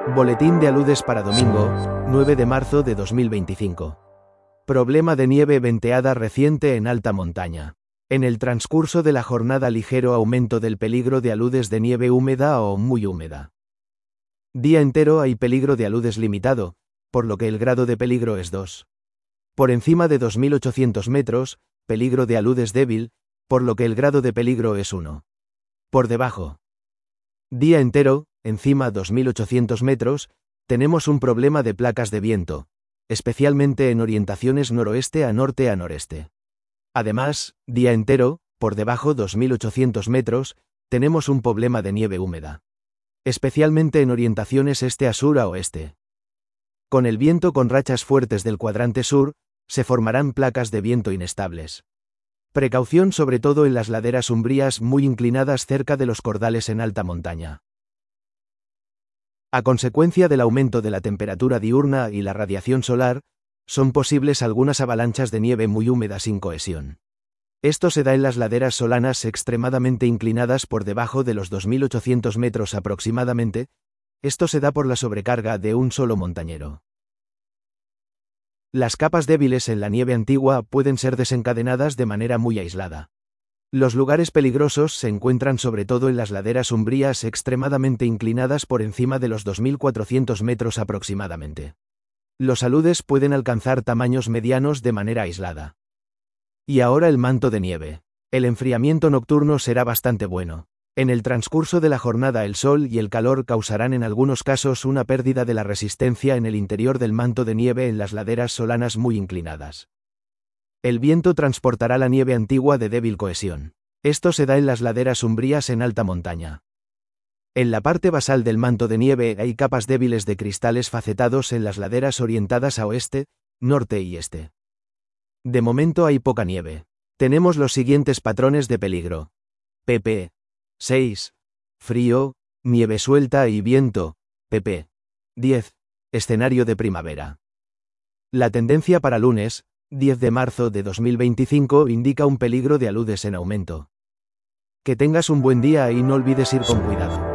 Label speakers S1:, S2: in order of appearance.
S1: Boletín de aludes para domingo, 9 de marzo de 2025. Problema de nieve venteada reciente en alta montaña. En el transcurso de la jornada ligero aumento del peligro de aludes de nieve húmeda o muy húmeda. Día entero hay peligro de aludes limitado, por lo que el grado de peligro es 2. Por encima de 2800 metros, peligro de aludes débil, por lo que el grado de peligro es 1. Por debajo. Día entero, encima 2800 metros, tenemos un problema de placas de viento, especialmente en orientaciones noroeste a noreste. Además, día entero, por debajo 2800 metros, tenemos un problema de nieve húmeda, especialmente en orientaciones este a sur a oeste. Con el viento con rachas fuertes del cuadrante sur, se formarán placas de viento inestables. Precaución sobre todo en las laderas umbrías muy inclinadas cerca de los cordales en alta montaña. A consecuencia del aumento de la temperatura diurna y la radiación solar, son posibles algunas avalanchas de nieve muy húmeda sin cohesión. Esto se da en las laderas solanas extremadamente inclinadas por debajo de los 2800 metros aproximadamente. Esto se da por la sobrecarga de un solo montañero. Las capas débiles en la nieve antigua pueden ser desencadenadas de manera muy aislada. Los lugares peligrosos se encuentran sobre todo en las laderas umbrías extremadamente inclinadas por encima de los 2400 metros aproximadamente. Los aludes pueden alcanzar tamaños medianos de manera aislada. Y ahora el manto de nieve. El enfriamiento nocturno será bastante bueno. En el transcurso de la jornada el sol y el calor causarán en algunos casos una pérdida de la resistencia en el interior del manto de nieve en las laderas solanas muy inclinadas. El viento transportará la nieve antigua de débil cohesión. Esto se da en las laderas umbrías en alta montaña. En la parte basal del manto de nieve hay capas débiles de cristales facetados en las laderas orientadas a oeste, norte y este. De momento hay poca nieve. Tenemos los siguientes patrones de peligro. pp. 6. Frío, nieve suelta y viento. pp. 10. Escenario de primavera. La tendencia para lunes, 10 de marzo de 2025 indica un peligro de aludes en aumento. Que tengas un buen día y no olvides ir con cuidado.